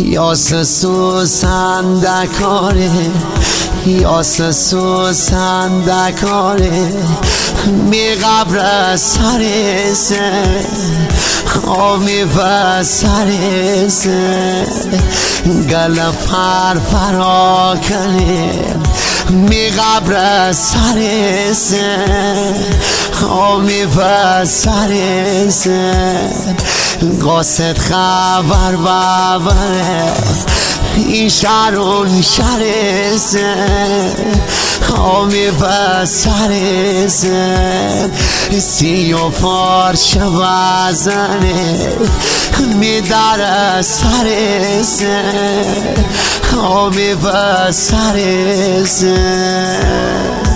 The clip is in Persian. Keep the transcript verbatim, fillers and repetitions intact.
یاس سوسندکاره یاس سوسندکاره می قبر سر سر آمی و سر سر گل پر پرا کنه می قبر سر سر آمی و سر سر قاصد خبر ببره این شهر اون شهر سر آمی و سر سر سی و پارچه بزنه می در سر سر آمی و سر سر